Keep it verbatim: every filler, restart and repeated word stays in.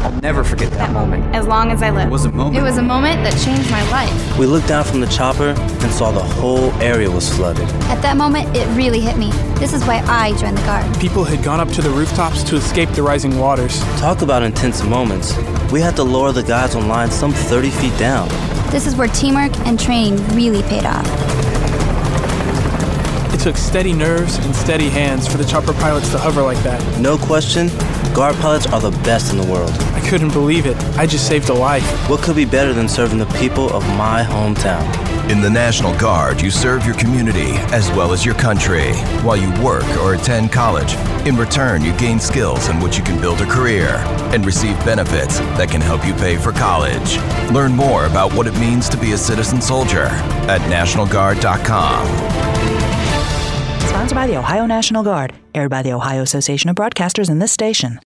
I'll never forget that, that moment. As long as I live. It was a moment. It was a moment that changed my life. We looked down from the chopper and saw the whole area was flooded. At that moment, it really hit me. This is why I joined the Guard. People had gone up to the rooftops to escape the rising waters. Talk about intense moments. We had to lower the guys on line some thirty feet down. This is where teamwork and training really paid off. It took steady nerves and steady hands for the chopper pilots to hover like that. No question, Guard pilots are the best in the world. I couldn't believe it. I just saved a life. What could be better than serving the people of my hometown? In the National Guard, you serve your community as well as your country while you work or attend college. In return, you gain skills in which you can build a career and receive benefits that can help you pay for college. Learn more about what it means to be a citizen soldier at national guard dot com. Sponsored by the Ohio National Guard, aired by the Ohio Association of Broadcasters and this station.